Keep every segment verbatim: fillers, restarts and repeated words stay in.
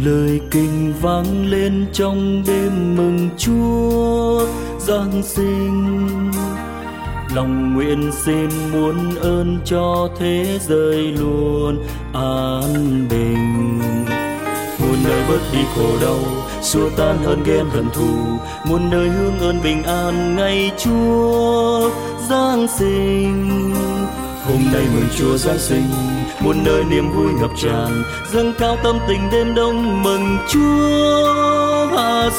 lời kinh vang lên trong đêm mừng Chúa Giáng sinh. Lòng nguyện xin muôn ơn cho thế giới luôn an bình. Muôn nơi bớt đi khổ đau, xua tan hờn ghen hận thù, muôn nơi hướng ơn bình an ngày Chúa Giáng sinh. Hôm nay mừng Chúa Giáng sinh, muôn nơi niềm vui ngập tràn, dâng cao tâm tình đêm đông mừng Chúa hạ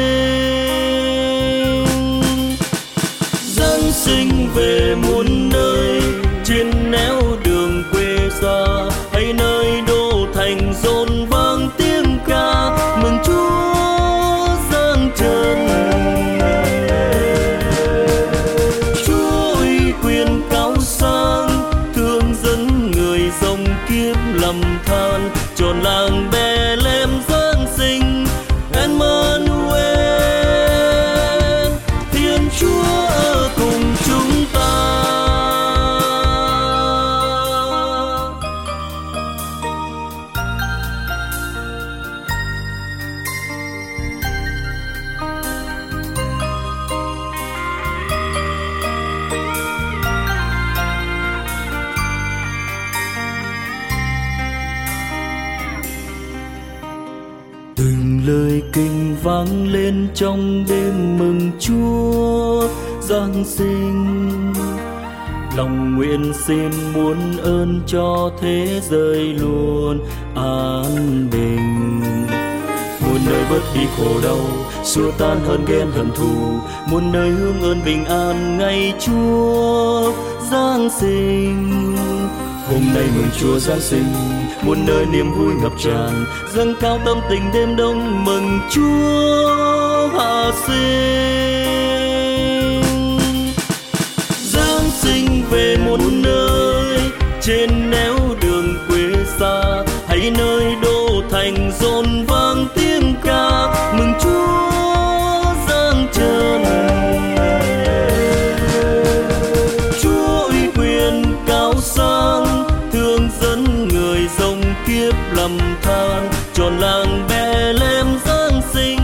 sinh. Giáng sinh về muôn nơi, trên nẻo đường quê xa, hay nơi đô thành rộn vang tiếng ca mừng Chúa giáng trần. Chúa uy quyền cao sang, thương dẫn người dòng kiếp lầm than, tròn làng Bethlehem giáng sinh. Emmanuel, Thiên Chúa ở cùng chúng ta. Từng lời kinh vang lên trong đêm mừng Chúa Giáng sinh. Lòng nguyện xin muôn ơn cho thế giới luôn an bình. Muôn nơi bớt đi khổ đau, xua tan hờn ghen hận thù, muôn nơi hướng ơn bình an ngày Chúa Giáng sinh. Hôm nay mừng Chúa Giáng sinh, muôn nơi niềm vui ngập tràn, dâng cao tâm tình đêm đông mừng Chúa hạ sinh. Giáng sinh về muôn nơi, trên nẻo đường quê xa, hay nơi đô thành rộn vang tiếng ca mừng Chúa giáng trần. Chúa uy quyền cao sang, thương dẫn người dòng kiếp lầm than, tròn làng Bethlehem giáng sinh.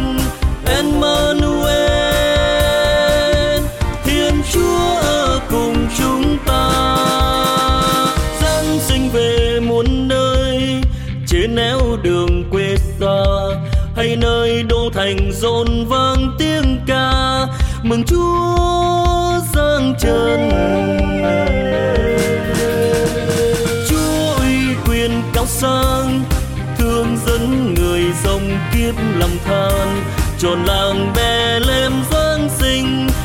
Emmanuel, Thiên Chúa ở cùng chúng ta. Giáng sinh về muôn nơi, trên nẻo đường quê xa, hay nơi đô thành rộn vang tiếng ca mừng Chúa giáng trần. Chúa uy quyền cao sang, thương dẫn người dòng kiếp lầm than, tròn làng Bethlehem giáng sinh.